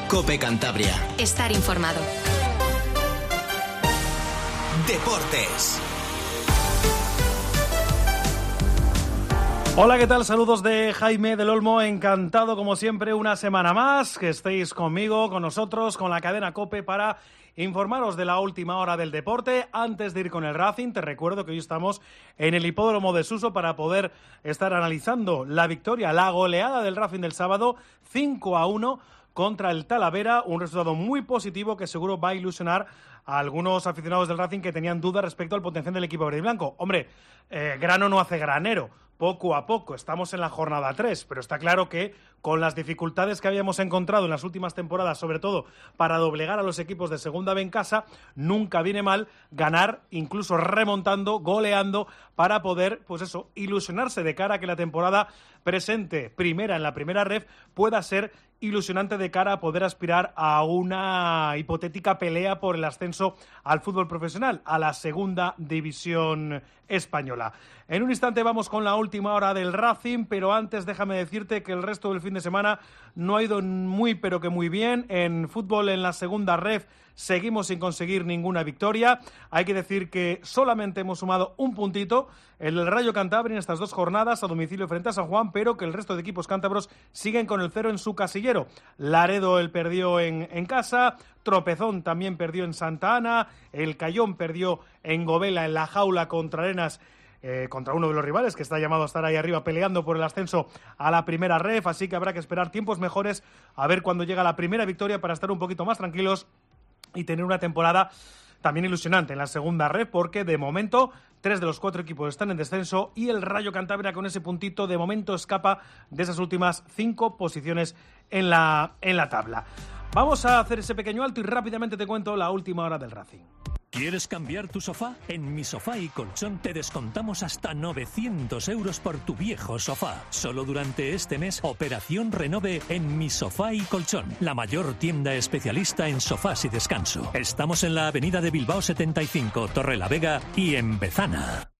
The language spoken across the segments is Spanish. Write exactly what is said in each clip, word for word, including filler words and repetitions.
COPE Cantabria. Estar informado. Deportes. Hola, ¿qué tal? Saludos de Jaime del Olmo. Encantado, como siempre, una semana más que estéis conmigo, con nosotros, con la cadena COPE para informaros de la última hora del deporte. Antes de ir con el Racing, te recuerdo que hoy estamos en el hipódromo de Suso para poder estar analizando la victoria, la goleada del Racing del sábado, cinco a uno contra el Talavera, un resultado muy positivo que seguro va a ilusionar a algunos aficionados del Racing que tenían dudas respecto al potencial del equipo verde y blanco. Hombre, eh, grano no hace granero. Poco a poco, estamos en la jornada tres, pero está claro que con las dificultades que habíamos encontrado en las últimas temporadas, sobre todo para doblegar a los equipos de segunda B en casa, nunca viene mal ganar, incluso remontando, goleando, para poder, pues eso, ilusionarse de cara a que la temporada presente, primera en la primera ref, pueda ser ilusionante de cara a poder aspirar a una hipotética pelea por el ascenso al fútbol profesional, a la segunda división española. En un instante vamos con la última hora del Racing, pero antes déjame decirte que el resto del fin de semana no ha ido muy pero que muy bien. En fútbol, en la segunda ref, seguimos sin conseguir ninguna victoria. Hay que decir que solamente hemos sumado un puntito, el del Rayo Cantabria, en estas dos jornadas a domicilio frente a San Juan, pero que el resto de equipos cántabros siguen con el cero en su casillero. Laredo el perdió en, en casa, Tropezón también perdió en Santa Ana, el Cayón perdió en Govela en la jaula contra Arenas, Eh, contra uno de los rivales que está llamado a estar ahí arriba peleando por el ascenso a la primera ref, así que habrá que esperar tiempos mejores a ver cuándo llega la primera victoria para estar un poquito más tranquilos y tener una temporada también ilusionante en la segunda ref, porque de momento tres de los cuatro equipos están en descenso y el Rayo Cantabria con ese puntito de momento escapa de esas últimas cinco posiciones en la, en la tabla. Vamos a hacer ese pequeño alto y rápidamente te cuento la última hora del Racing. ¿Quieres cambiar tu sofá? En Mi Sofá y Colchón te descontamos hasta novecientos euros por tu viejo sofá. Solo durante este mes, Operación Renove en Mi Sofá y Colchón, la mayor tienda especialista en sofás y descanso. Estamos en la avenida de Bilbao setenta y cinco, Torrelavega y en Bezana.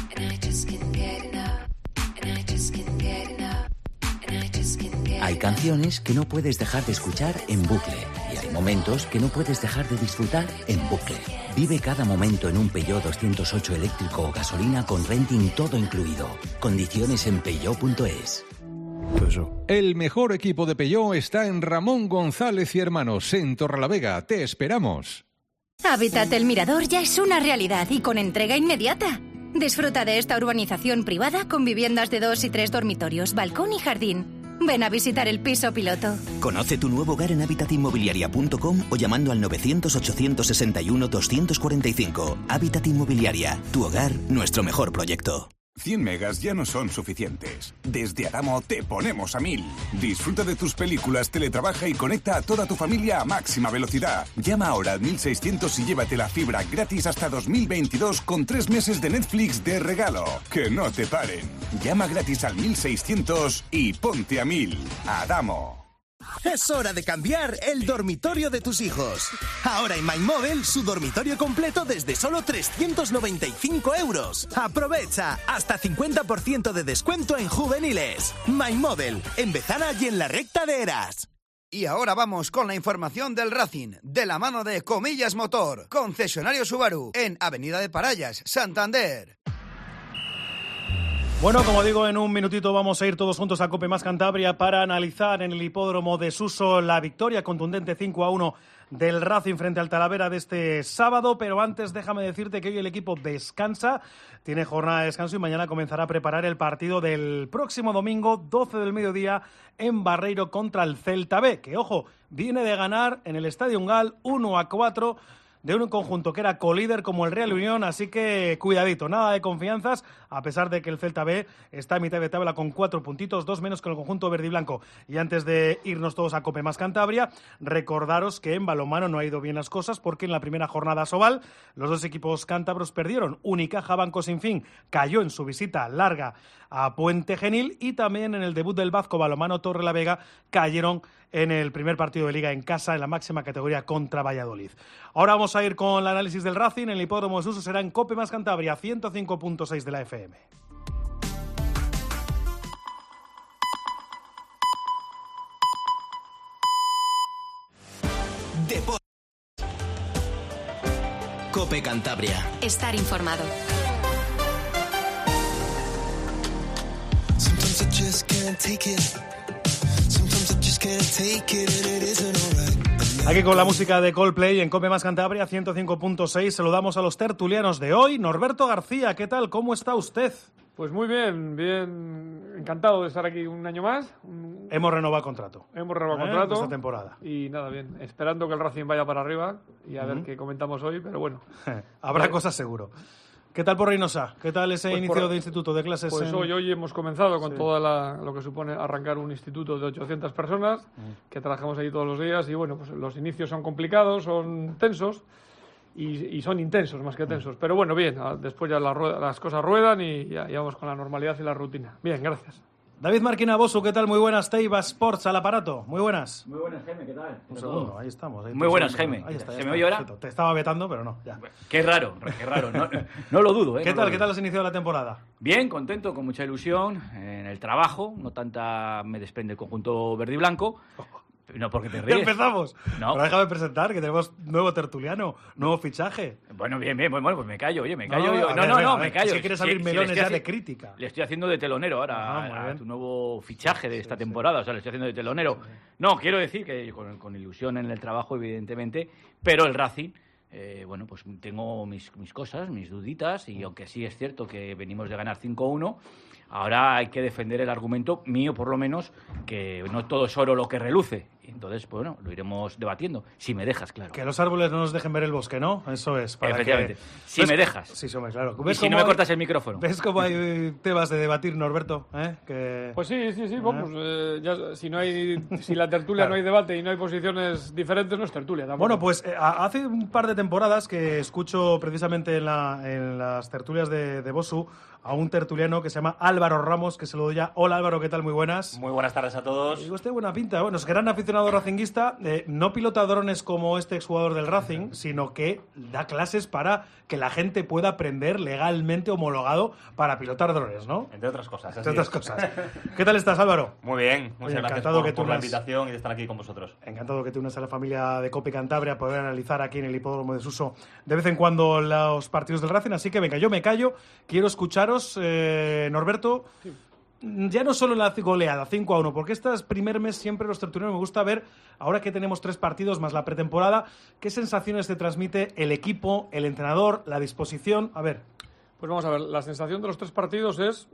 Hay canciones que no puedes dejar de escuchar en bucle y hay momentos que no puedes dejar de disfrutar en bucle. Vive cada momento en un Peugeot doscientos ocho eléctrico o gasolina con renting todo incluido. Condiciones en peugeot punto es. El mejor equipo de Peugeot está en Ramón González y Hermanos, en Torrelavega. Te esperamos. Hábitat El Mirador ya es una realidad y con entrega inmediata. Disfruta de esta urbanización privada con viviendas de dos y tres dormitorios, balcón y jardín. Ven a visitar el piso piloto. Conoce tu nuevo hogar en hábitat inmobiliaria punto com o llamando al novecientos ochocientos sesenta y uno doscientos cuarenta y cinco. Hábitat Inmobiliaria, tu hogar, nuestro mejor proyecto. cien megas ya no son suficientes. Desde Adamo te ponemos a mil. Disfruta de tus películas, teletrabaja y conecta a toda tu familia a máxima velocidad. Llama ahora al mil seiscientos y llévate la fibra gratis hasta dos mil veintidós con tres meses de Netflix de regalo. Que no te paren. Llama gratis al mil seiscientos y ponte a mil. Adamo. Es hora de cambiar el dormitorio de tus hijos. Ahora en MyMobile, su dormitorio completo desde solo trescientos noventa y cinco euros. Aprovecha hasta cincuenta por ciento de descuento en juveniles. MyMobile, en Bezana y en la recta de Eras. Y ahora vamos con la información del Racing, de la mano de Comillas Motor, concesionario Subaru, en Avenida de Parallas, Santander. Bueno, como digo, en un minutito vamos a ir todos juntos a COPE Más Cantabria para analizar en el hipódromo de Suso la victoria contundente cinco a uno del Racing frente al Talavera de este sábado, pero antes déjame decirte que hoy el equipo descansa, tiene jornada de descanso y mañana comenzará a preparar el partido del próximo domingo, doce del mediodía, en Barreiro contra el Celta B, que ojo, viene de ganar en el Estadio Ungal uno a cuatro de un conjunto que era colíder como el Real Unión, así que cuidadito, nada de confianzas, a pesar de que el Celta B está a mitad de tabla con cuatro puntitos, dos menos que el conjunto verde y blanco. Y antes de irnos todos a COPE Más Cantabria, recordaros que en balonmano no ha ido bien las cosas, porque en la primera jornada Sobal los dos equipos cántabros perdieron. Unicaja Banco Sin Fin cayó en su visita larga a Puente Genil, y también en el debut del Vasco Balonmano Torrelavega cayeron en el primer partido de Liga en casa en la máxima categoría contra Valladolid. Ahora vamos a ir con el análisis del Racing. El hipódromo de Suso será en COPE Más Cantabria, ciento cinco punto seis de la F M. COPE Cantabria. Estar informado. Aquí con la música de Coldplay en COPE más Cantabria ciento cinco punto seis saludamos a los tertulianos de hoy. Norberto García, ¿qué tal? ¿Cómo está usted? Pues muy bien, bien, encantado de estar aquí un año más. Un... Hemos renovado contrato. Hemos renovado ¿Eh? contrato. Esta temporada. Y nada, bien, esperando que el Racing vaya para arriba y a uh-huh. ver qué comentamos hoy, pero bueno. Habrá pero... cosas seguro. ¿Qué tal por Reynosa? ¿Qué tal ese pues inicio por... de instituto, de clases? Pues en... hoy, hoy hemos comenzado con sí. todo lo que supone arrancar un instituto de ochocientas personas, uh-huh. que trabajamos allí todos los días y bueno, pues los inicios son complicados, son tensos. Y, y son intensos más que tensos. Pero bueno, bien, después ya la rueda, las cosas ruedan y ya, ya vamos con la normalidad y la rutina. Bien, gracias. David Marquina Bosu, ¿qué tal? Muy buenas. Teiva Sports al aparato. Muy buenas. Muy buenas, Jaime, ¿qué tal? Un segundo, ahí estamos. Ahí Muy buenas, Jaime. Ahí está, ¿Se está, me oye ahora? Te estaba vetando, pero no, ya. Qué raro, qué raro. No, no lo dudo, ¿eh? ¿Qué no tal? ¿Qué tal has iniciado la temporada? Bien, contento, con mucha ilusión en el trabajo. No tanta me desprende el conjunto verde y blanco. No, porque te ríes. ¿Ya empezamos? No. Pero déjame presentar, que tenemos nuevo tertuliano, nuevo fichaje. Bueno, bien, bien, bueno, pues me callo, oye, me callo. No, yo. no, no, ver, no, ver, no ver, me callo. Es que quieres abrir sí, melones sí, ya haci- de crítica. Le estoy haciendo de telonero ahora ah, a tu nuevo fichaje de esta sí, temporada, sí. O sea, le estoy haciendo de telonero. Sí, sí. No, quiero decir que con, con ilusión en el trabajo, evidentemente, pero el Racing... Eh, bueno, pues tengo mis, mis cosas, mis duditas, y aunque sí es cierto que venimos de ganar cinco uno, ahora hay que defender el argumento mío, por lo menos, que no todo es oro lo que reluce. Entonces, bueno, lo iremos debatiendo, si me dejas, claro. Que los árboles no nos dejen ver el bosque, ¿no? Eso es. Para Efectivamente. Que... Si ¿Ves? me dejas. Sí, sí, claro. Y si no me hay... cortas el micrófono. ¿Ves cómo hay temas de debatir, Norberto? ¿Eh? Que... Pues sí, sí, sí, vamos. ¿Eh? Eh, ya, si no hay, si la tertulia claro. no hay debate y no hay posiciones diferentes, no es tertulia tampoco. Bueno, pues eh, hace un par de temporadas que escucho precisamente en, la, en las tertulias de, de Bosu a un tertuliano que se llama Álvaro Ramos, que se lo doy ya. Hola Álvaro, ¿qué tal? Muy buenas. Muy buenas tardes a todos. Y digo, usted buena pinta. Bueno, es gran aficionado racinguista, eh, no pilota drones como este exjugador del Racing, sino que da clases para que la gente pueda aprender legalmente homologado para pilotar drones, ¿no? Entre otras cosas. Entre otras cosas. ¿Qué tal estás, Álvaro? Muy bien. Muchas Oye, gracias por, que por la invitación y de estar aquí con vosotros. Encantado que te unas a la familia de COPE Cantabria, poder analizar aquí en el hipódromo de Suso de vez en cuando los partidos del Racing. Así que venga, yo me callo. Quiero escucharos, eh, Norberto. Sí. Ya no solo en la goleada, cinco a uno, porque este primer mes siempre los tertulianos me gusta ver, ahora que tenemos tres partidos más la pretemporada, qué sensaciones te transmite el equipo, el entrenador, la disposición. A ver. Pues vamos a ver, la sensación de los tres partidos es...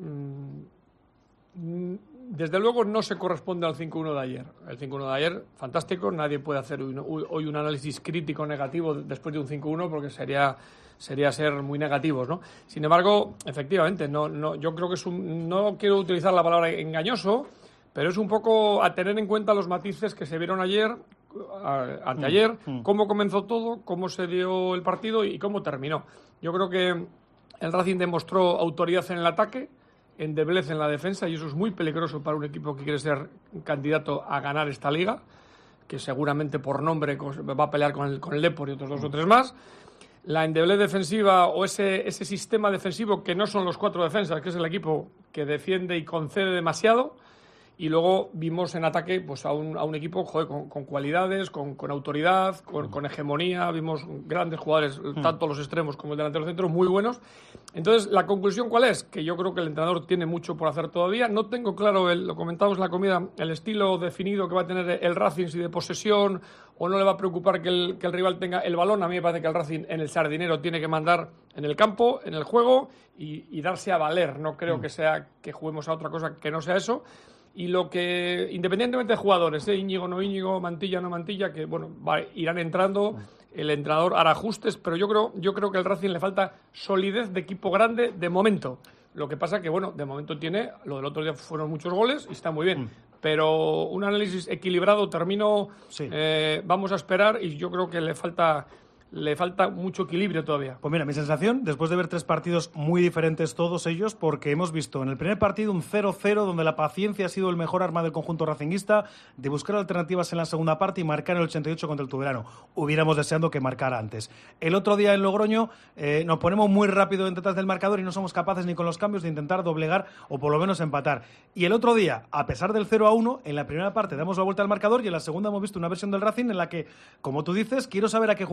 Mmm, desde luego no se corresponde al cinco uno de ayer. El cinco uno de ayer, fantástico, nadie puede hacer hoy, hoy un análisis crítico negativo después de un cinco uno porque sería... sería ser muy negativos, ¿no? Sin embargo, efectivamente, no, no, yo creo que es un, no quiero utilizar la palabra engañoso, pero es un poco a tener en cuenta los matices que se vieron ayer, a, anteayer, mm, mm. cómo comenzó todo, cómo se dio el partido y cómo terminó. Yo creo que el Racing demostró autoridad en el ataque, endeblez en la defensa, y eso es muy peligroso para un equipo que quiere ser candidato a ganar esta liga, que seguramente por nombre va a pelear con el, con el Depor y otros dos mm. o tres más. La endeblez defensiva o ese, ese sistema defensivo que no son los cuatro defensas, que es el equipo que defiende y concede demasiado, y luego vimos en ataque pues a un, a un equipo joder, con, con cualidades, con, con autoridad, con, con hegemonía, vimos grandes jugadores, mm. tanto los extremos como el delantero centro, muy buenos. Entonces, ¿la conclusión cuál es? Que yo creo que el entrenador tiene mucho por hacer todavía. No tengo claro, el, lo comentamos en la comida, el estilo definido que va a tener el Racing, si de posesión o no le va a preocupar que el, que el rival tenga el balón. A mí me parece que el Racing en el Sardinero tiene que mandar en el campo, en el juego y, y darse a valer. No creo mm. que sea que juguemos a otra cosa que no sea eso. Y lo que, independientemente de jugadores, ¿eh? Íñigo no Íñigo, Mantilla no Mantilla, que bueno, va, irán entrando, el entrenador hará ajustes, pero yo creo, yo creo que al Racing le falta solidez de equipo grande de momento. Lo que pasa que, bueno, de momento tiene, lo del otro día fueron muchos goles y está muy bien. Mm. Pero un análisis equilibrado, termino, sí. eh, vamos a esperar y yo creo que le falta... le falta mucho equilibrio todavía. Pues mira, mi sensación, después de ver tres partidos muy diferentes todos ellos, porque hemos visto en el primer partido un cero cero, donde la paciencia ha sido el mejor arma del conjunto racinguista, de buscar alternativas en la segunda parte y marcar el ochenta y ocho contra el Tudelano. Hubiéramos deseado que marcara antes. El otro día en Logroño eh, nos ponemos muy rápido detrás del marcador y no somos capaces ni con los cambios de intentar doblegar o por lo menos empatar. Y el otro día, a pesar del cero a uno, en la primera parte damos la vuelta al marcador y en la segunda hemos visto una versión del Racing en la que, como tú dices, quiero saber a qué juega el Racing.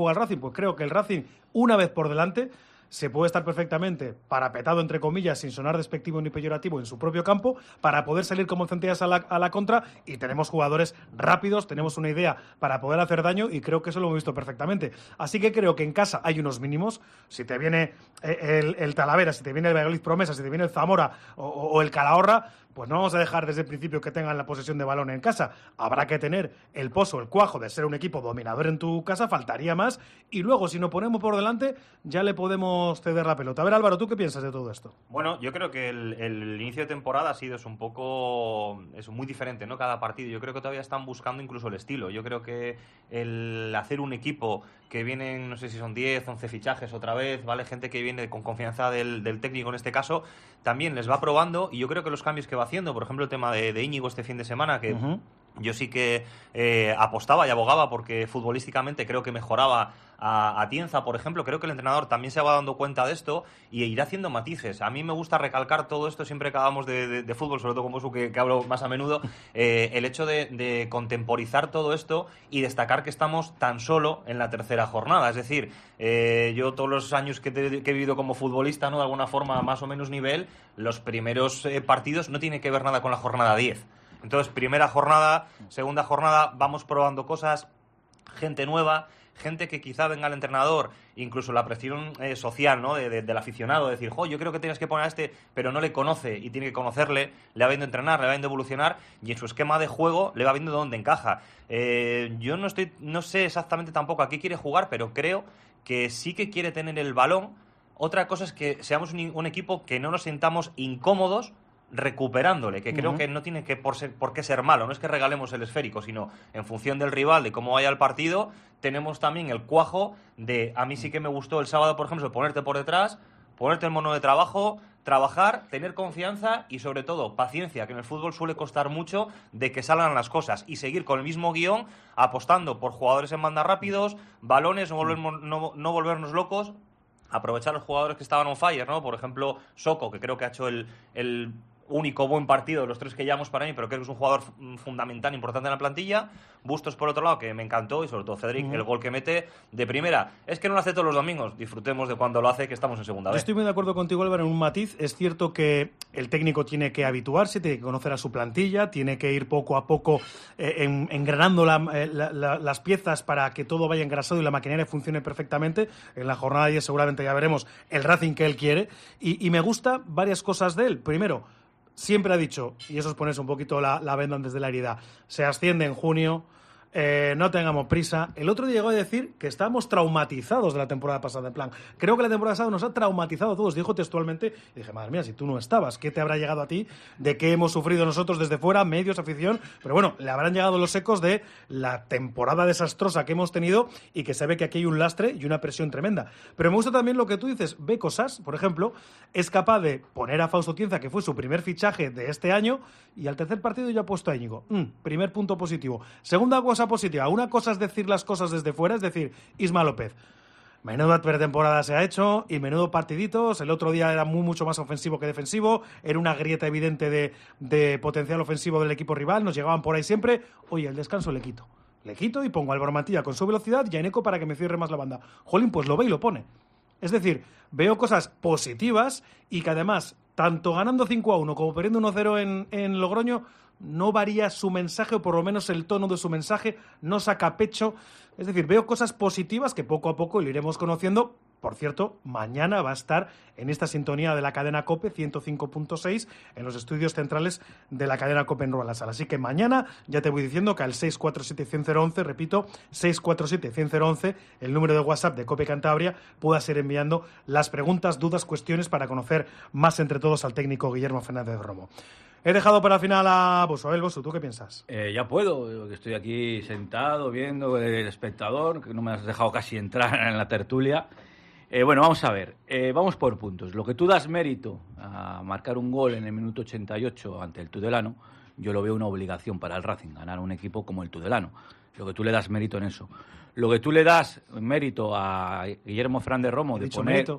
Pues creo que el Racing, una vez por delante, se puede estar perfectamente parapetado, entre comillas, sin sonar despectivo ni peyorativo, en su propio campo, para poder salir como centellas a la, a la contra, y tenemos jugadores rápidos, tenemos una idea para poder hacer daño, y creo que eso lo hemos visto perfectamente. Así que creo que en casa hay unos mínimos. Si te viene el, el Talavera, si te viene el Valladolid Promesa, si te viene el Zamora o, o el Calahorra, pues no vamos a dejar desde el principio que tengan la posesión de balón en casa. Habrá que tener el pozo, el cuajo de ser un equipo dominador en tu casa, faltaría más, y luego si nos ponemos por delante ya le podemos ceder la pelota. A ver, Álvaro, ¿tú qué piensas de todo esto? Bueno, yo creo que el, el inicio de temporada ha sido es un poco es muy diferente, ¿no? Cada partido. Yo creo que todavía están buscando incluso el estilo. Yo creo que el hacer un equipo que vienen, no sé si son diez, once fichajes otra vez, ¿vale? Gente que viene con confianza del, del técnico en este caso, también les va probando, y yo creo que los cambios que va haciendo, por ejemplo el tema de, de Íñigo este fin de semana, que uh-huh. yo sí que eh, apostaba y abogaba porque futbolísticamente creo que mejoraba a, a Tienza, por ejemplo. Creo que el entrenador también se va dando cuenta de esto y irá haciendo matices. A mí me gusta recalcar todo esto siempre que hablamos de, de, de fútbol, sobre todo con vos, que, que hablo más a menudo, eh, el hecho de, de contemporizar todo esto y destacar que estamos tan solo en la tercera jornada. Es decir, eh, yo todos los años que, te, que he vivido como futbolista, ¿no? De alguna forma más o menos nivel, los primeros eh, partidos no tienen que ver nada con la jornada diez. Entonces, primera jornada, segunda jornada, vamos probando cosas, gente nueva, gente que quizá venga al entrenador, incluso la presión eh, social, ¿no? de, de, del aficionado, de decir, jo, yo creo que tienes que poner a este, pero no le conoce y tiene que conocerle, le va viendo entrenar, le va viendo evolucionar, y en su esquema de juego le va viendo dónde encaja. Eh, yo no estoy, no sé exactamente tampoco a qué quiere jugar, pero creo que sí que quiere tener el balón. Otra cosa es que seamos un, un equipo que no nos sintamos incómodos recuperándole, que creo uh-huh. que no tiene que por, ser, por qué ser malo, no es que regalemos el esférico, sino en función del rival, de cómo vaya el partido, tenemos también el cuajo de, a mí sí que me gustó el sábado, por ejemplo, ponerte por detrás, ponerte el mono de trabajo, trabajar, tener confianza y sobre todo paciencia, que en el fútbol suele costar mucho de que salgan las cosas, y seguir con el mismo guión, apostando por jugadores en banda rápidos, balones, no, volvernos, no, no volvernos locos, aprovechar los jugadores que estaban on fire, ¿no? Por ejemplo, Soko, que creo que ha hecho el, el único buen partido de los tres que llevamos para mí, pero creo que es un jugador fundamental, importante en la plantilla. Bustos, por otro lado, que me encantó, y sobre todo Cedric, uh-huh. el gol que mete de primera. Es que no lo hace todos los domingos, disfrutemos de cuando lo hace, que estamos en segunda vez. Estoy muy de acuerdo contigo, Álvaro, en un matiz. Es cierto que el técnico tiene que habituarse, tiene que conocer a su plantilla, tiene que ir poco a poco eh, en, engranando la, eh, la, la, las piezas para que todo vaya engrasado y la maquinaria funcione perfectamente. En la jornada diez seguramente ya veremos el Racing que él quiere, y, y me gusta varias cosas de él. Primero, siempre ha dicho, y eso es ponerse un poquito la, la venda antes de la herida, se asciende en junio, eh, no tengamos prisa. El otro día llegó a decir que estábamos traumatizados de la temporada pasada, en plan, creo que la temporada pasada nos ha traumatizado a todos, dijo textualmente, y dije, madre mía, si tú no estabas, ¿qué te habrá llegado a ti? ¿De qué hemos sufrido nosotros desde fuera, medios, afición? Pero bueno, le habrán llegado los ecos de la temporada desastrosa que hemos tenido, y que se ve que aquí hay un lastre y una presión tremenda. Pero me gusta también lo que tú dices, ve cosas, por ejemplo, es capaz de poner a Fausto Tienza, que fue su primer fichaje de este año, y al tercer partido ya ha puesto a Íñigo. Mm, primer punto positivo. Segunda cosa positiva, una cosa es decir las cosas desde fuera, es decir, Isma López, menuda pretemporada se ha hecho y menudo partiditos. El otro día era muy, mucho más ofensivo que defensivo, era una grieta evidente de, de potencial ofensivo del equipo rival, nos llegaban por ahí siempre. Oye, el descanso le quito, le quito y pongo a Álvaro Mantilla con su velocidad y a Eneco para que me cierre más la banda. Jolín, pues lo ve y lo pone. Es decir, veo cosas positivas, y que además, tanto ganando cinco a uno como perdiendo uno cero en, en Logroño, no varía su mensaje, o por lo menos el tono de su mensaje, no saca pecho. Es decir, veo cosas positivas que poco a poco lo iremos conociendo. Por cierto, mañana va a estar en esta sintonía de la cadena COPE ciento cinco punto seis en los estudios centrales de la cadena COPE en Ruelasal. Así que mañana ya te voy diciendo que al seis cuatro siete, cien once, repito, seis cuatro siete, cien once, el número de WhatsApp de COPE Cantabria, puedas ir enviando las preguntas, dudas, cuestiones para conocer más entre todos al técnico Guillermo Fernández Romo. He dejado para el final a Bosu. A ver, Bosu, ¿tú qué piensas? Eh, ya puedo, estoy aquí sentado viendo el espectador, que no me has dejado casi entrar en la tertulia. Eh, bueno, vamos a ver, eh, vamos por puntos. Lo que tú das mérito a marcar un gol en el minuto ochenta y ocho ante el Tudelano, yo lo veo una obligación para el Racing, ganar un equipo como el Tudelano. Lo que tú le das mérito en eso. Lo que tú le das mérito a Guillermo Fernández Romo de poner... Mérito.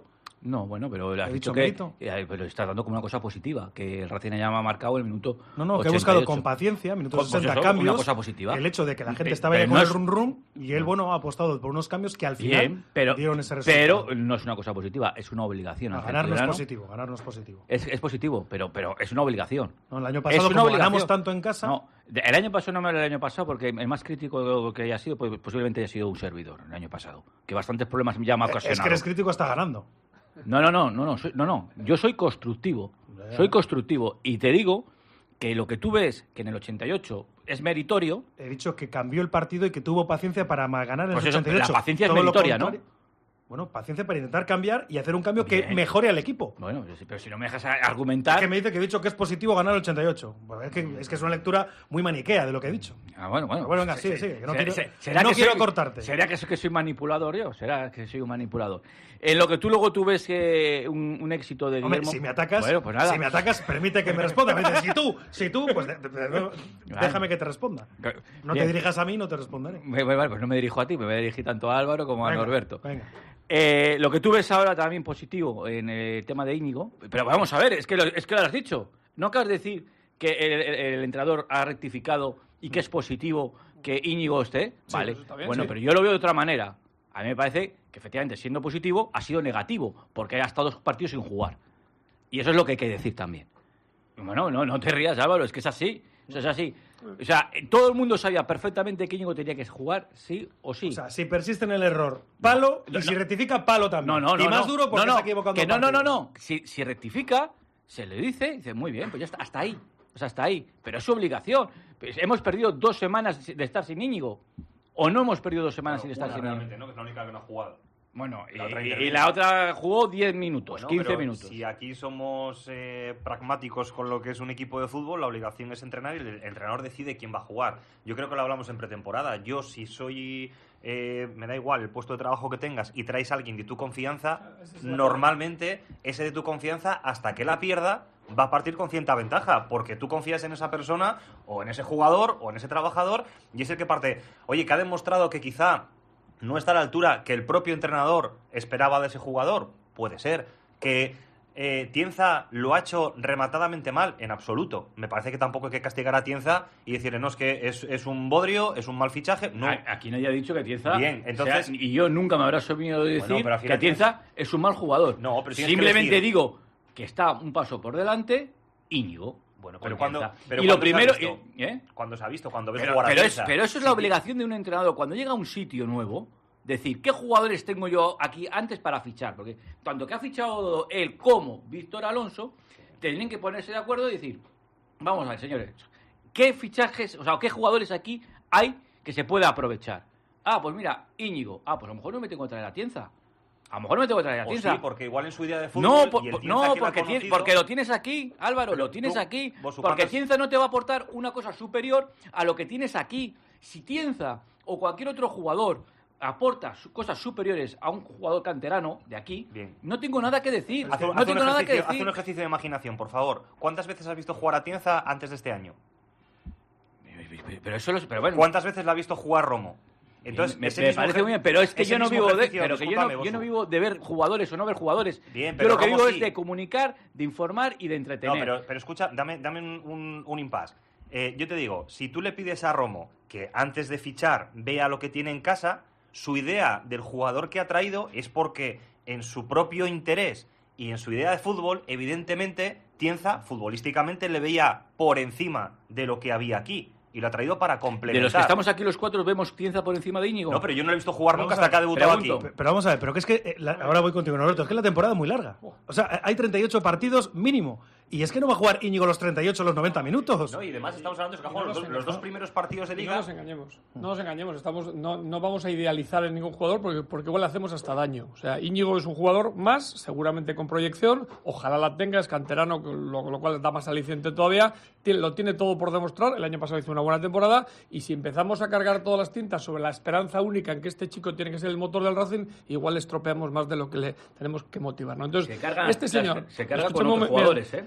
No, bueno, pero has ¿He dicho dicho que mérito? eh, pero estás dando como una cosa positiva, que el Racing haya marcado el minuto No, no, que he ochenta y buscado ocho. con paciencia, minutos Pues sesenta eso, cambios. una cosa positiva. El hecho de que la gente Pe- estaba ya pero con no el es- rum rum y él, bueno, ha apostado por unos cambios que al final Bien, pero, dieron ese resultado. pero no es una cosa positiva, es una obligación. No, hacia el ganar no es ciudadano. positivo, ganar no es positivo. Es, es positivo, pero, pero es una obligación. No, el año Es pasado, una como obligación. ganamos tanto en casa... No, de- el año pasado no me hablo del año pasado porque el más crítico que haya sido, pues, posiblemente haya sido un servidor el año pasado, que bastantes problemas ya me ha ocasionado. Es que eres crítico hasta ganando. No, no, no, no, no, soy- no, no. Yo soy constructivo. Ya. Soy constructivo. Y te digo que lo que tú ves, que en el ochenta y ocho es meritorio. He dicho que cambió el partido y que tuvo paciencia para ma- ganar en Pues el eso, ochenta y ocho. la paciencia es Todo lo meritoria, ¿no? contrario- Bueno, paciencia para intentar cambiar y hacer un cambio que Bien. mejore al equipo. Bueno, pero si no me dejas argumentar. Es que me dice que he dicho que es positivo ganar el ochenta y ocho. Bueno, es, que, es que es una lectura muy maniquea de lo que he dicho. Ah, bueno, bueno. Pero bueno, venga, Se- sigue, se- sigue, que no se- quiero- se- ¿será no que quiero soy- cortarte. ¿Será que soy, que soy manipulador yo? ¿Será que soy un manipulador? En lo que tú luego tú ves que un, un éxito de Hombre, Guillermo... si me atacas, Bueno, pues nada. si me atacas, permite que me responda. Me dices, si tú, si tú, pues de- de- de- déjame que te responda. No Bien. te dirijas a mí, no te responderé. Vale, vale, pues no me dirijo a ti, me voy a dirigir tanto a Álvaro como a Venga, Norberto. venga. Eh, lo que tú ves ahora también positivo en el tema de Íñigo, pero vamos a ver, es que lo, es que lo has dicho. No acabas de decir que el, el- el entrenador ha rectificado y que es positivo que Íñigo esté. Sí, Vale, eso está bien, bueno, sí. pero yo lo veo de otra manera. A mí me parece que efectivamente siendo positivo ha sido negativo, porque ha estado dos partidos sin jugar. Y eso es lo que hay que decir también. Bueno, no, no te rías, Álvaro, es que es así. Eso es así. O sea, todo el mundo sabía perfectamente que Íñigo tenía que jugar sí o sí. O sea, si persiste en el error, palo, No, y si no. rectifica, palo también. No, no, no. Y más no. duro porque no, no, está equivocando. que no, no, no, partidos. no. Si, si rectifica, se le dice, dice, muy bien, pues ya está, hasta ahí. O sea, hasta ahí. Pero es su obligación. Pues hemos perdido dos semanas de estar sin Íñigo. ¿O no hemos perdido dos semanas sin estar Una sin realmente, Íñigo? ¿no? Que es la única que no ha jugado. Bueno, y, La otra y- intervino. y la otra jugó diez minutos, Bueno, quince pero minutos. Si aquí somos eh, pragmáticos con lo que es un equipo de fútbol, la obligación es entrenar y el, el entrenador decide quién va a jugar. Yo creo que lo hablamos en pretemporada. Yo, si soy, eh, me da igual el puesto de trabajo que tengas y traes a alguien de tu confianza, normalmente ese de tu confianza, hasta que la pierda, va a partir con cierta ventaja, porque tú confías en esa persona o en ese jugador o en ese trabajador y es el que parte. Oye, que ha demostrado que quizá no está a la altura que el propio entrenador esperaba de ese jugador. Puede ser. Que eh, Tienza lo ha hecho rematadamente mal, en absoluto. Me parece que tampoco hay que castigar a Tienza y decirle, no, es que es, es un bodrio, es un mal fichaje. No. A- Aquí nadie ha dicho que Tienza... Bien, entonces- sea, y yo nunca me habrá subido de Bueno, decir pero al final que Tienza es un mal jugador. No, pero tienes que simplemente elegir. digo que está un paso por delante Íñigo. Bueno, con pero cuando, Tienza. pero y lo ¿cuándo se ha primero... visto? ¿eh? Cuando se ha visto, cuando ves Pero, jugar a pero es- Tienza. pero eso es la obligación de un entrenador. Cuando llega a un sitio nuevo, decir, ¿qué jugadores tengo yo aquí antes para fichar? Porque tanto que ha fichado él como Víctor Alonso, tienen que ponerse de acuerdo y decir, vamos a ver, señores, ¿qué fichajes, o sea, qué jugadores aquí hay que se pueda aprovechar? Ah, pues mira, Íñigo. Ah, pues a lo mejor no me tengo que traer a Tienza. A lo mejor no me tengo que traer a O Tienza. sí, porque igual en su idea de fútbol... No, por- y el por- Tienza no que lo ha porque, tiene- conocido- porque lo tienes aquí, Álvaro, Pero lo tienes tú, aquí. vos, Porque ¿cuántos- Tienza no te va a aportar una cosa superior a lo que tienes aquí. Si Tienza o cualquier otro jugador aporta su- cosas superiores a un jugador canterano de aquí, Bien. no tengo nada que decir. Haz un, no haz un tengo nada que ejercicio, haz decir. un ejercicio de imaginación, por favor. ¿Cuántas veces has visto jugar a Tienza antes de este año? Pero eso lo, pero bueno, ¿Cuántas veces la has visto jugar Romo? Entonces, me, ese me mismo parece ejer- muy bien, pero es que ese yo no mismo vivo de, ejercicio, pero que yo discúlpame, no, yo no Bosu. vivo de ver jugadores o no ver jugadores. Bien, yo pero lo que Romo vivo sí. es de comunicar, de informar y de entretener. No, pero, pero escucha, dame, dame un, un, un impasse. Eh, yo te digo, si tú le pides a Romo que antes de fichar vea lo que tiene en casa, su idea del jugador que ha traído es porque en su propio interés y en su idea de fútbol, evidentemente, Tienza, futbolísticamente, le veía por encima de lo que había aquí. Y lo ha traído para complementar. De los que estamos aquí los cuatro, vemos Tienza por encima de Íñigo. No, pero yo no lo he visto jugar Vamos nunca a hasta que ha ver, debutado pregunto. aquí. Pero vamos a ver, pero que es que eh, la- ahora voy contigo, Norberto, es que la temporada es muy larga. O sea, hay treinta y ocho partidos mínimo. Y es que no va a jugar Íñigo los treinta y ocho, los noventa minutos. No, y además estamos hablando de que ha Y jugado no los, nos dos- los dos engañemos. primeros partidos de Y no liga. nos engañemos, no nos engañemos, estamos, no, no vamos a idealizar en ningún jugador porque, porque igual le hacemos hasta daño. O sea, Íñigo es un jugador más, seguramente con proyección, ojalá la tenga, es canterano, lo, lo cual da más aliciente todavía, tiene, lo tiene todo por demostrar, el año pasado hizo una buena temporada y si empezamos a cargar todas las tintas sobre la esperanza única en que este chico tiene que ser el motor del Racing, igual le estropeamos más de lo que le tenemos que motivar, ¿no? Entonces, Se carga- este señor... se carga con escuchame un otros mo- jugadores, mira, ¿eh?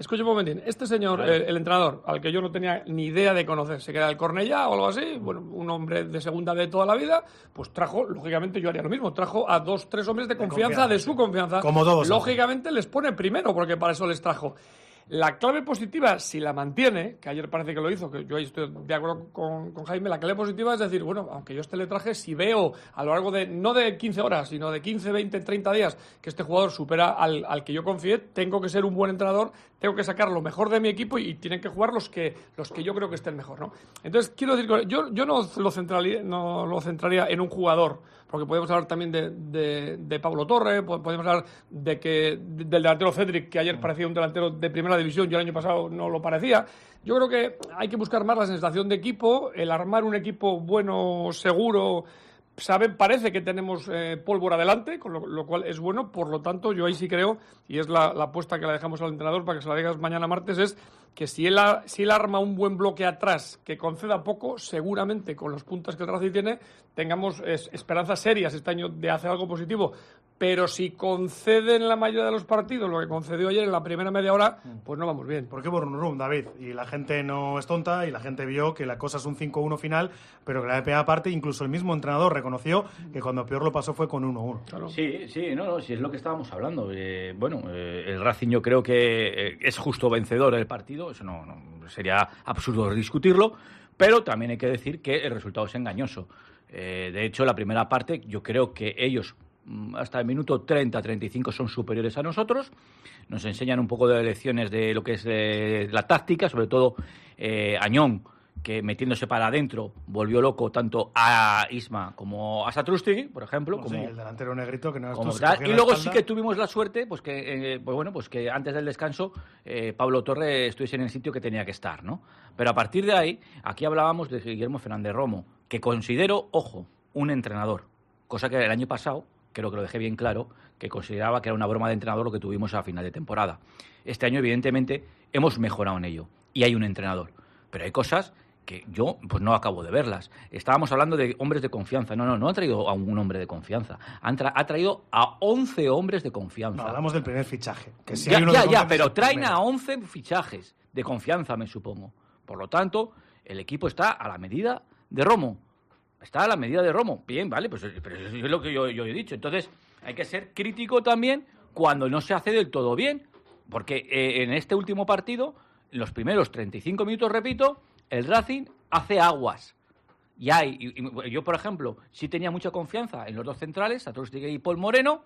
escucha un momentín, este señor, el, el entrenador, al que yo no tenía ni idea de conocer, se queda del Cornellá o algo así, bueno, un hombre de segunda de toda la vida, pues trajo, lógicamente yo haría lo mismo, trajo a dos, tres hombres de, de confianza, confianza, de su confianza. Como todos. Lógicamente hacen. Les pone primero, porque para eso les trajo. La clave positiva, si la mantiene, que ayer parece que lo hizo, que yo ahí estoy de acuerdo con, con Jaime, la clave positiva es decir, bueno, aunque yo este le traje, si veo a lo largo de, no de quince horas, sino de quince, veinte, treinta días, que este jugador supera al, al que yo confié, tengo que ser un buen entrenador, tengo que sacar lo mejor de mi equipo y, y tienen que jugar los que, los que yo creo que estén mejor, ¿no? Entonces, quiero decir, yo, yo no, lo centraría, no lo centraría en un jugador, porque podemos hablar también de, de, de Pablo Torre, podemos hablar de que del delantero Cedric, que ayer parecía un delantero de primera división, yo el año pasado no lo parecía. Yo creo que hay que buscar más la sensación de equipo, el armar un equipo bueno, seguro. Saben, parece que tenemos eh, pólvora delante, con lo, lo cual es bueno. Por lo tanto, yo ahí sí creo, y es la, la apuesta que la dejamos al entrenador para que se la digas mañana martes, es que si él, ha, si él arma un buen bloque atrás que conceda poco, seguramente con los puntos que el Racing tiene, tengamos es, esperanzas serias este año de hacer algo positivo. Pero si concede en la mayoría de los partidos lo que concedió ayer en la primera media hora, pues no vamos bien. ¿Por qué Bornurum, David? Y la gente no es tonta y la gente vio que la cosa es un cinco uno final, pero que la E P A aparte, incluso el mismo entrenador reconoció que cuando peor lo pasó fue con uno uno. Claro. Sí, sí, no, no, sí es lo que estábamos hablando. Eh, bueno, eh, el Racing yo creo que eh, es justo vencedor del partido, eso no, no sería absurdo discutirlo, pero también hay que decir que el resultado es engañoso. Eh, de hecho, la primera parte yo creo que ellos hasta el minuto treinta, treinta y cinco son superiores a nosotros, nos enseñan un poco de lecciones de lo que es eh, la táctica, sobre todo eh, Añón, que metiéndose para adentro volvió loco tanto a Isma como a Satrústegui, por ejemplo. No, como, sí, el delantero negrito que no como tal. Y luego sí que tuvimos la suerte, pues que, eh, pues bueno, pues que antes del descanso eh, Pablo Torre estuviese en el sitio que tenía que estar, ¿no? Pero a partir de ahí, aquí hablábamos de Guillermo Fernández Romo, que considero, ojo, un entrenador, cosa que el año pasado creo que lo dejé bien claro, que consideraba que era una broma de entrenador lo que tuvimos a final de temporada. Este año, evidentemente, hemos mejorado en ello. Y hay un entrenador. Pero hay cosas que yo pues no acabo de verlas. Estábamos hablando de hombres de confianza. No, no, no ha traído a un hombre de confianza. Han tra- ha traído a once hombres de confianza. No, hablamos del primer fichaje. Que sí ya, hay uno ya, de ya, pero traen a once fichajes de confianza, me supongo. Por lo tanto, el equipo está a la medida de Romo. Está a la medida de Romo. Bien, vale, pues pero eso es lo que yo, yo he dicho. Entonces, hay que ser crítico también cuando no se hace del todo bien. Porque eh, en este último partido, en los primeros treinta y cinco minutos, repito, el Racing hace aguas. Y hay, y, y yo, por ejemplo, sí tenía mucha confianza en los dos centrales, Satrústegui y Paul Moreno,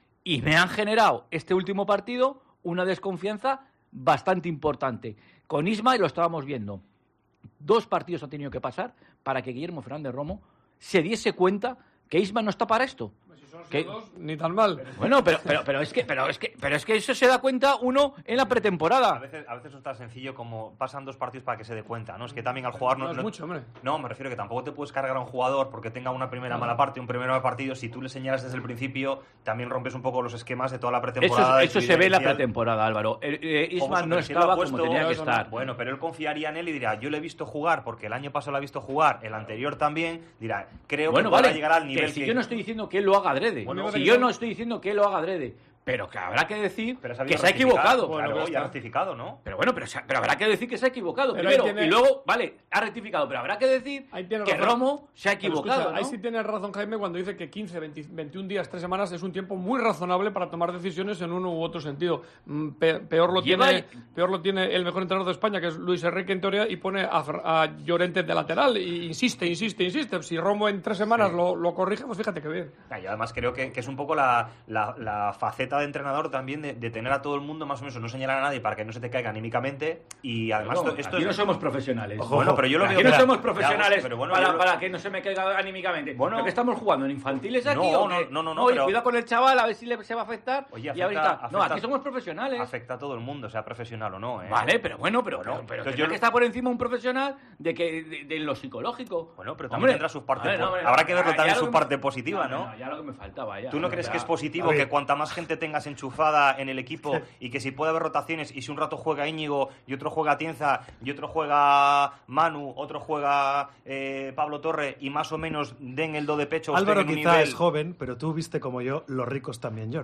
y me han generado este último partido una desconfianza bastante importante. Con Isma, y lo estábamos viendo, dos partidos han tenido que pasar para que Guillermo Fernández Romo se diese cuenta que Isma no está para esto. Que, dos, ni tan mal. Bueno, pero, pero, pero, es que, pero, es que, pero es que eso se da cuenta uno en la pretemporada. A veces, a veces no es tan sencillo como pasan dos partidos para que se dé cuenta, ¿no? Es que también al jugador... No, No, no es mucho, hombre. No, me refiero que tampoco te puedes cargar a un jugador porque tenga una primera no. mala parte, un primer mal partido. Si tú le señalas desde el principio, también rompes un poco los esquemas de toda la pretemporada. Eso, eso se ve en la pretemporada, Álvaro. Eh, eh, Isma no estaba puesto, como tenía que estar. Bueno, pero él confiaría en él y dirá, yo le he visto jugar porque el año pasado lo ha visto jugar, el anterior también, dirá, creo bueno, que vale, podrá llegar al nivel que si que... yo no estoy diciendo que él lo haga adrede. Bueno, si yo no estoy diciendo que él lo haga adrede, pero que habrá que decir pero se que se ha equivocado. Claro, bueno, ya ha rectificado, ¿no? Pero bueno, pero, pero habrá que decir que se ha equivocado pero primero tiene... y luego, vale, ha rectificado, pero habrá que decir que razón. Romo se ha equivocado. Escucha, ¿no? Ahí sí tiene razón Jaime cuando dice que quince, veinte, veintiún días, tres semanas es un tiempo muy razonable para tomar decisiones en uno u otro sentido. Pe- peor, lo Lleva... tiene, peor lo tiene el mejor entrenador de España, que es Luis Enrique en teoría, y pone a, a Llorente de lateral. Y insiste, insiste, insiste. Si Romo en tres semanas sí. lo, lo corrige, pues fíjate que bien. Y además creo que, que es un poco la, la, la faceta de entrenador también de, de tener a todo el mundo más o menos, no señalar a nadie para que no se te caiga anímicamente. Y además no, esto, esto aquí es... no somos profesionales. Ojo, bueno, pero yo lo aquí veo... no mira, somos profesionales pero bueno, para, lo... para que no se me caiga anímicamente. Bueno, ¿pero que estamos jugando en infantiles aquí? No, ¿o no, qué? no, no, no. Oye, pero... cuidado con el chaval, a ver si le, se va a afectar. Oye, afecta, y ahorita, ahorita... afecta, no, aquí somos profesionales. Afecta a todo el mundo, sea profesional o no, ¿eh? Vale, pero bueno, pero, bueno, pero, pero yo... que está por encima un profesional de que de, de lo psicológico. Bueno, pero también hombre, tendrá sus partes... Ver, no, hombre, habrá que verlo también su parte me... positiva, ¿no? No, no, ya lo que me faltaba, ya. ¿Tú no crees ya... que es positivo que cuanta más gente tengas enchufada en el equipo y que si puede haber rotaciones y si un rato juega Íñigo y otro juega Atienza y otro juega Manu, otro juega eh, Pablo Torre y más o menos den el do de pecho? Álvaro quizá nivel... es joven, pero tú viste como yo, los ricos también lloran.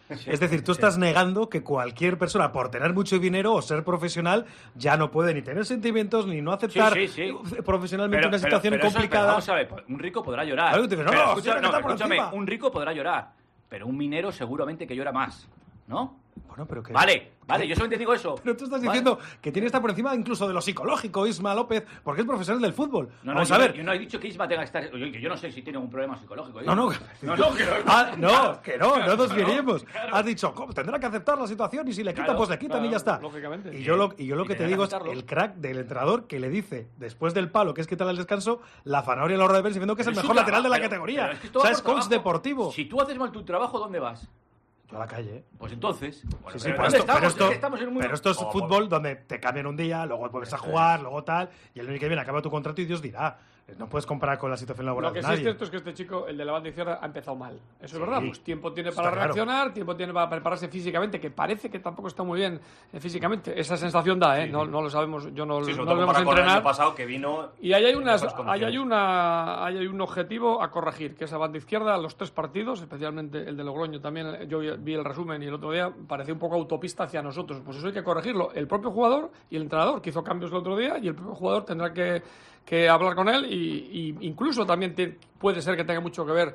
Sí, es decir, tú sí. estás negando que cualquier persona, por tener mucho dinero o ser profesional, ya no puede ni tener sentimientos ni no aceptar sí, sí, sí. profesionalmente pero, una situación pero, pero complicada. Eso, vamos a ver, un rico podrá llorar. Claro, dices, no, pero, no, escucha, no, escúchame, encima. un rico podrá llorar, pero un minero seguramente que llora más, ¿no? Bueno, pero que... Vale, vale, yo solamente digo eso. Pero tú estás ¿vale? diciendo que tiene que estar por encima incluso de lo psicológico, Isma López, porque es profesional del fútbol. No, no, Vamos yo, a ver. Yo no he dicho que Isma tenga que estar... Yo, yo no sé si tiene un problema psicológico. ¿eh? No, no, no, no, que no, ah, no, claro, que no, claro, no nos claro, miremos. claro. Has dicho, ¿cómo? Tendrá que aceptar la situación y si le quitan, claro, pues le quitan claro, y ya está. Lógicamente. Y yo lo, y yo lo y que te que digo es aceptarlos. el crack del entrenador que le dice, después del palo, que es quitar el descanso, la zanahoria en la hora de prensa diciendo que es Pero el es mejor lateral de la pero, categoría. Pero es que o sea, es coach trabajo. deportivo. Si tú haces mal tu trabajo, ¿dónde vas? Yo a la calle, ¿eh? Pues entonces... Bueno, sí, sí, pero, pero, esto, esto, pero, esto, es que estamos en un mundo... pero esto es oh, fútbol por... donde te cambian un día, luego vuelves a jugar, luego tal, y el año que viene acaba tu contrato y Dios dirá. No puedes comparar con la situación laboral Lo que de sí nadie. es cierto es que este chico, el de la banda izquierda, ha empezado mal. Eso sí, es verdad. Pues tiempo tiene está para claro. reaccionar, tiempo tiene para prepararse físicamente, que parece que tampoco está muy bien eh, físicamente. Esa sensación da, ¿eh? Sí, no, sí. no lo sabemos, yo no, sí, no lo lo vemos con el entrenar. año pasado que vino Y ahí hay, unas, en ahí hay, una, ahí hay un objetivo a corregir, que es la banda izquierda, los tres partidos, especialmente el de Logroño también, yo vi el resumen y el otro día parecía un poco autopista hacia nosotros. Pues eso hay que corregirlo. El propio jugador y el entrenador, que hizo cambios el otro día, y el propio jugador tendrá que, que hablar con él y, y incluso también te, puede ser que tenga mucho que ver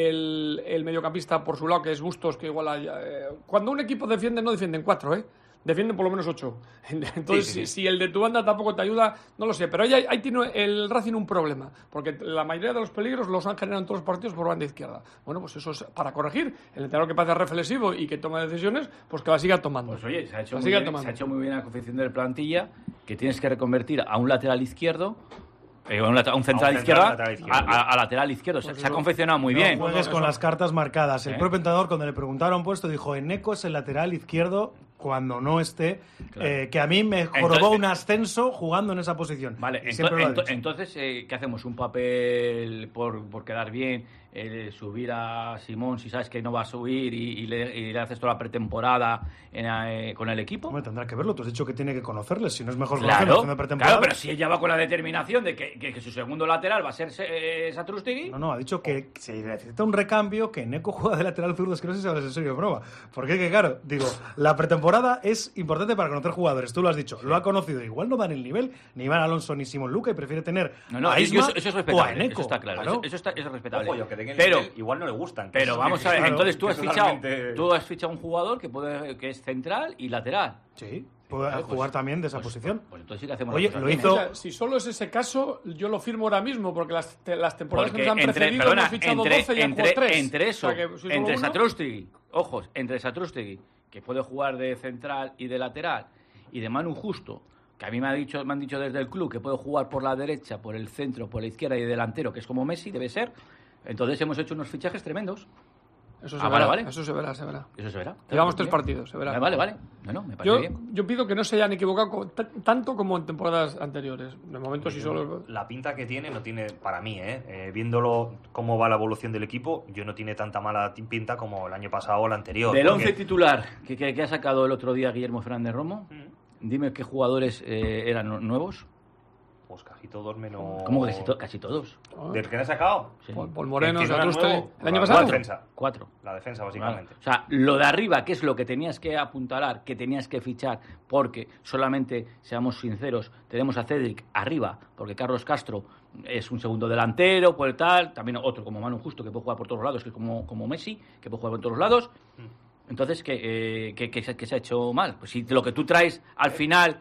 el, el mediocampista por su lado, que es Bustos, que igual hay, eh, cuando un equipo defiende, no defienden cuatro, ¿eh? Defienden por lo menos ocho. Entonces, sí, sí, sí. Si, si el de tu banda tampoco te ayuda, no lo sé. Pero ahí, ahí tiene el Racing un problema, porque la mayoría de los peligros los han generado en todos los partidos por banda izquierda. Bueno, pues eso es para corregir. El entrenador que parece reflexivo y que toma decisiones, pues que la siga tomando. Pues oye, se ha hecho, la muy bien, tomando. se ha hecho muy bien la confección de plantilla, que tienes que reconvertir a un lateral izquierdo, eh, a un, lateral, un central, a un izquierda, central izquierda, a, a, a lateral izquierdo. Pues se, se ha confeccionado muy no bien. No juegues con las cartas marcadas. El ¿Eh? propio entrenador, cuando le preguntaron puesto, dijo, Eneco es el lateral izquierdo cuando no esté, claro. eh, que a mí me jorobó entonces, un ascenso jugando en esa posición. Vale, ento ento entonces, eh, ¿qué hacemos? ¿Un papel por, por quedar bien? Eh, subir a Simón si sabes que no va a subir y, y, le, y le haces toda la pretemporada en, eh, con el equipo. Hombre, tendrá que verlo. Tú has dicho que tiene que conocerles. Si no es mejor claro, conocerles de pretemporada. Claro, pero si ella va con la determinación de que, que, que su segundo lateral va a ser eh, Satrústegui. No, no, ha dicho que se necesita un recambio, que Neco juega de lateral zurdo. Es que no sé si hablas en serio de broma. Porque que claro, digo, la pretemporada es importante para conocer jugadores. Tú lo has dicho, sí. Lo ha conocido. Igual no dan el nivel ni Iván Alonso ni Simón Luca y prefiere tener no, no, a Isma eso, eso es respetable, o a Eneco. Eso está claro, claro. Eso, eso, está, eso es respetable. Ojo, yo, que den el pero nivel, igual no le gustan. Pero es, vamos a ver, claro, entonces tú has fichado, totalmente... tú has fichado un jugador que puede que es central y lateral. Sí. Puede Vale, jugar pues, también de esa pues, posición. Pues, pues entonces sí que hacemos Oye, la lo hizo... O sea, si solo es ese caso, yo lo firmo ahora mismo, porque las, te, las temporadas porque que nos han entre, precedido perdona, hemos fichado entre, doce y han entre, jugado tres. entre eso, o sea, que, si entre Satrústegui, ojos, entre Satrústegui, que puede jugar de central y de lateral, y de Manu Justo, que a mí me, ha dicho, me han dicho desde el club que puede jugar por la derecha, por el centro, por la izquierda y delantero, que es como Messi, debe ser. Entonces hemos hecho unos fichajes tremendos. Eso se, ah, verá, vale, vale. eso se verá, se verá. Eso se verá. Llevamos tres partidos, se verá. Vale, vale. vale. No, no, me parece yo, bien. yo pido que no se hayan equivocado con, tanto como en temporadas anteriores. De momento, sí solo... La pinta que tiene no tiene, para mí, ¿eh? Eh, viéndolo cómo va la evolución del equipo, yo no tiene tanta mala pinta como el año pasado o el anterior. Del porque... once titular que, que, que ha sacado el otro día Guillermo Fernández Romo, mm. dime qué jugadores eh, eran nuevos. Pues casi todos menos... ¿Cómo que casi, to casi todos? ¿Del que han sacado? Sí. Paul, Paul Moreno, Satrústegui. ¿El año pasado? La defensa. Cuatro. La defensa, básicamente. Vale. O sea, lo de arriba, que es lo que tenías que apuntalar, que tenías que fichar, porque solamente, seamos sinceros, tenemos a Cedric arriba, porque Carlos Castro es un segundo delantero, por tal, también otro como Manu Justo, que puede jugar por todos lados, que es como, como Messi, que puede jugar por todos lados. Entonces, ¿qué, eh, que, que, que se ha hecho mal? Pues si lo que tú traes al final...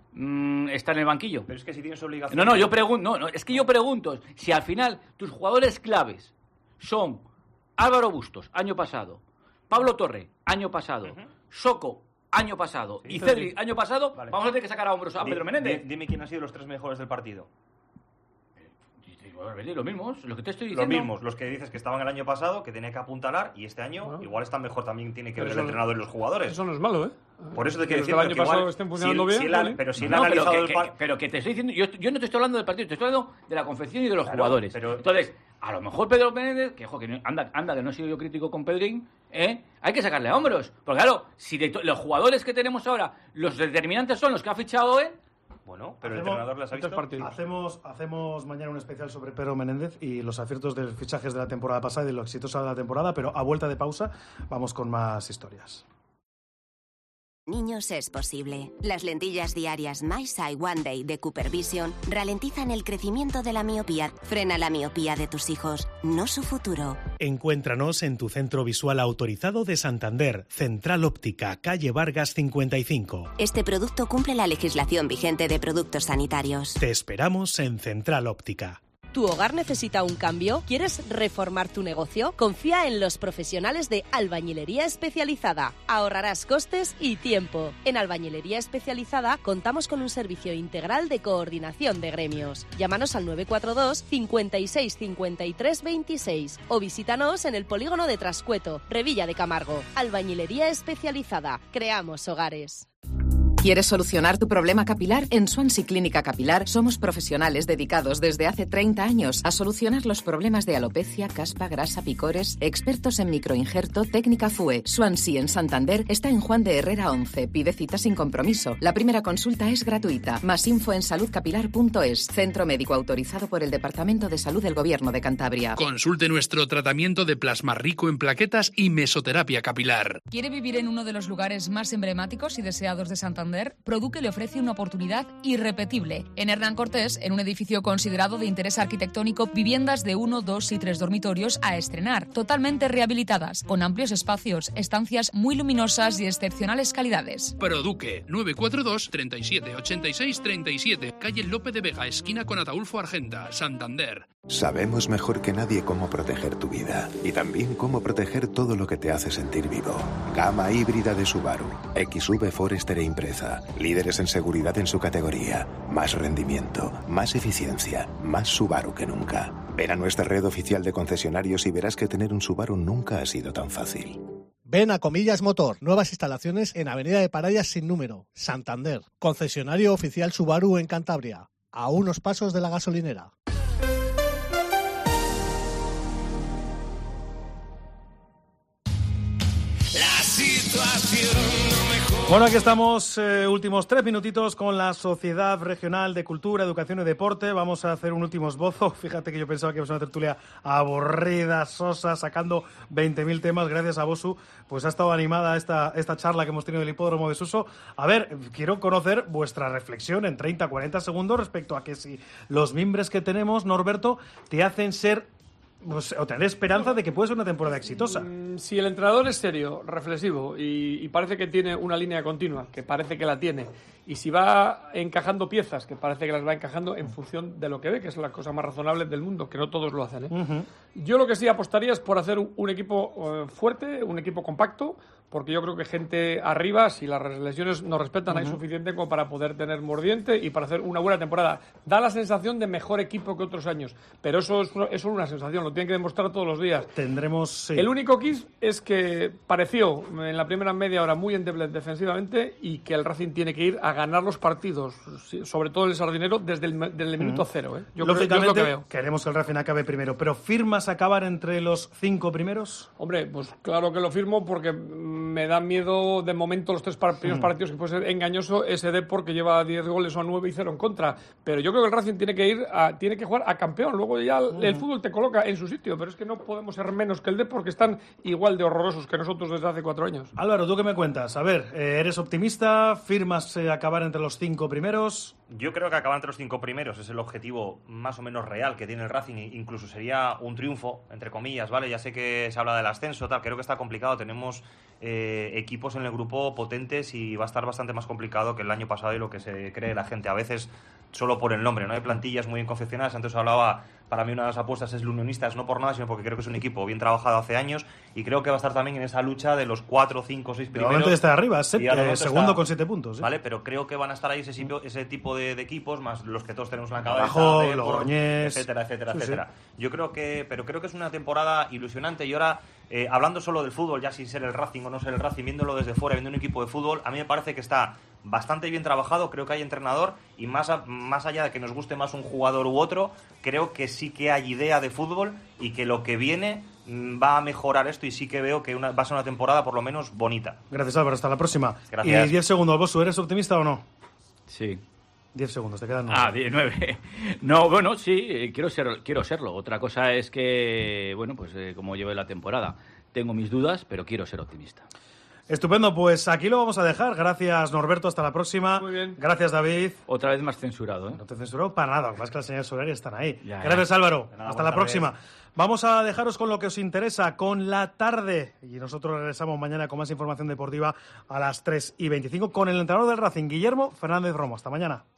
está en el banquillo. Pero es que si tienes obligación... No, no, yo pregunto, no, no, es que yo pregunto si al final tus jugadores claves son Álvaro Bustos, año pasado, Pablo Torre, año pasado, uh-huh. Soco, año pasado, sí, y Cedric, sí. año pasado, vale. Vamos a tener que sacar a hombros a Pedro Menéndez. Dime quién han sido los tres mejores del partido. Los mismos, lo que te estoy diciendo. Los mismos, los que dices que estaban el año pasado, que tenía que apuntalar, y este año bueno. igual están mejor, también tiene que pero ver el entrenador y los jugadores. Eso no es malo, ¿eh? Por eso te quiero decir que el año que pasado igual, estén funcionando si, bien. Si la, ¿vale? pero si no, no, pero, que, el que, pero que te estoy diciendo, yo, yo no te estoy hablando del partido, te estoy hablando de la confección y de los claro, jugadores. Pero... Entonces, a lo mejor Pedro Menéndez, que, jo, que no, anda, anda, que no he sido yo crítico con Pedrín, ¿eh? Hay que sacarle a hombros. Porque claro, si de los jugadores que tenemos ahora, los determinantes son los que ha fichado él, Bueno, pero hacemos, el entrenador las ha visto. Hacemos, hacemos mañana un especial sobre Pedro Menéndez y los aciertos de los fichajes de la temporada pasada y de lo exitosa de la temporada, pero a vuelta de pausa vamos con más historias. Niños es posible. Las lentillas diarias My Sight One Day de Cooper Vision ralentizan el crecimiento de la miopía. Frena la miopía de tus hijos, no su futuro. Encuéntranos en tu centro visual autorizado de Santander, Central Óptica, calle Vargas cincuenta y cinco. Este producto cumple la legislación vigente de productos sanitarios. Te esperamos en Central Óptica. ¿Tu hogar necesita un cambio? ¿Quieres reformar tu negocio? Confía en los profesionales de Albañilería Especializada. Ahorrarás costes y tiempo. En Albañilería Especializada contamos con un servicio integral de coordinación de gremios. Llámanos al nueve cuatro dos, cincuenta y seis, cincuenta y tres, veintiséis o visítanos en el polígono de Trascueto, Revilla de Camargo. Albañilería Especializada. Creamos hogares. ¿Quieres solucionar tu problema capilar? En Swansea Clínica Capilar somos profesionales dedicados desde hace treinta años a solucionar los problemas de alopecia, caspa, grasa, picores, expertos en microinjerto, técnica F U E. Swansea en Santander está en Juan de Herrera once. Pide cita sin compromiso. La primera consulta es gratuita. Más info en salud capilar punto es. Centro médico autorizado por el Departamento de Salud del Gobierno de Cantabria. Consulte nuestro tratamiento de plasma rico en plaquetas y mesoterapia capilar. ¿Quiere vivir en uno de los lugares más emblemáticos y deseados de Santander? Produque le ofrece una oportunidad irrepetible. En Hernán Cortés, en un edificio considerado de interés arquitectónico, viviendas de uno, dos y tres dormitorios a estrenar, totalmente rehabilitadas, con amplios espacios, estancias muy luminosas y excepcionales calidades. Produque nueve cuatro dos, treinta y siete, ochenta y seis, treinta y siete, calle Lope de Vega, esquina con Ataulfo Argenta, Santander. Sabemos mejor que nadie cómo proteger tu vida y también cómo proteger todo lo que te hace sentir vivo. Gama híbrida de Subaru, X V Forester e Impreza, líderes en seguridad en su categoría, más rendimiento, más eficiencia, más Subaru que nunca. Ven a nuestra red oficial de concesionarios y verás que tener un Subaru nunca ha sido tan fácil. Ven a Comillas Motor, nuevas instalaciones en Avenida de Parayas sin número, Santander. Concesionario oficial Subaru en Cantabria, a unos pasos de la gasolinera. Bueno, aquí estamos, eh, últimos tres minutitos con la Sociedad Regional de Cultura, Educación y Deporte. Vamos a hacer un último esbozo. Fíjate que yo pensaba que iba a ser una tertulia aburrida, sosa, sacando veinte mil temas. Gracias a Bosu, pues ha estado animada esta, esta charla que hemos tenido en el Hipódromo de Suso. A ver, quiero conocer vuestra reflexión en treinta, cuarenta segundos respecto a que si los mimbres que tenemos, Norberto, te hacen ser... Pues, o tener esperanza de que puede ser una temporada exitosa. Si el entrenador es serio, reflexivo y, y parece que tiene una línea continua, que parece que la tiene, y si va encajando piezas, que parece que las va encajando en función de lo que ve, que es la cosa más razonable del mundo, que no todos lo hacen, ¿eh? Uh-huh. Yo lo que sí apostaría es por hacer un, un equipo uh, fuerte, un equipo compacto, porque yo creo que gente arriba, si las lesiones nos respetan, uh-huh. hay suficiente como para poder tener mordiente y para hacer una buena temporada. Da la sensación de mejor equipo que otros años, pero eso es, eso es una sensación, lo tienen que demostrar todos los días. Tendremos... Sí. El único quiz es que pareció en la primera media hora muy endeble defensivamente y que el Racing tiene que ir a ganar los partidos, sobre todo el Sardinero, desde el, desde el minuto uh-huh. cero. ¿eh? Yo Lógicamente, creo, yo es lo que veo. Queremos que el Racing acabe primero, pero ¿firmas acabar entre los cinco primeros? Hombre, pues claro que lo firmo porque me da miedo de momento los tres primeros uh-huh. partidos, que puede ser engañoso ese Depor que lleva diez goles o nueve y cero en contra. Pero yo creo que el Racing tiene que ir a, tiene que jugar a campeón. Luego ya uh-huh. el fútbol te coloca en su sitio, pero es que no podemos ser menos que el Depor, que están igual de horrorosos que nosotros desde hace cuatro años. Álvaro, ¿tú qué me cuentas? A ver, eh, ¿eres optimista? ¿Firmas eh, acabar entre los cinco primeros? Yo creo que acabar entre los cinco primeros es el objetivo más o menos real que tiene el Racing, incluso sería un triunfo, entre comillas, ¿vale? Ya sé que se habla del ascenso, tal, creo que está complicado, tenemos eh, equipos en el grupo potentes y va a estar bastante más complicado que el año pasado y lo que se cree la gente, a veces solo por el nombre, ¿no? Hay plantillas muy bien confeccionadas, antes hablaba, para mí una de las apuestas es el Unionistas, no por nada, sino porque creo que es un equipo bien trabajado hace años y creo que va a estar también en esa lucha de los cuatro, cinco, seis primeros. Normalmente está arriba, es eh, segundo está, con siete puntos. ¿eh? Vale, pero creo que van a estar ahí ese, ese tipo de, de equipos, más los que todos tenemos en la cabeza, Bajo, Logroñés, etcétera, etcétera, sí, etcétera. Sí. Yo creo que, pero creo que es una temporada ilusionante y ahora, eh, hablando solo del fútbol, ya sin ser el Racing o no ser el Racing, viéndolo desde fuera, viendo un equipo de fútbol, a mí me parece que está bastante bien trabajado, creo que hay entrenador y más, a, más allá de que nos guste más un jugador u otro, creo que sí que hay idea de fútbol y que lo que viene va a mejorar esto y sí que veo que una, va a ser una temporada por lo menos bonita. Gracias, Álvaro, hasta la próxima. Gracias. Y diez segundos, Bosu, ¿eres optimista o no? Sí. Diez segundos, te quedan nueve. Ah, diez, nueve. No, bueno, sí, quiero, ser, quiero serlo. Otra cosa es que, bueno, pues eh, como lleve la temporada, tengo mis dudas, pero quiero ser optimista. Estupendo, pues aquí lo vamos a dejar. Gracias, Norberto, hasta la próxima. Muy bien. Gracias, David. Otra vez más censurado, ¿eh? No te censuro para nada, más que las señales horarias están ahí. Ya, Gracias, ya. Álvaro. Nada, hasta la próxima. Tardes. Vamos a dejaros con lo que os interesa, con la tarde. Y nosotros regresamos mañana con más información deportiva a las tres y veinticinco con el entrenador del Racing, Guillermo Fernández Romo. Hasta mañana.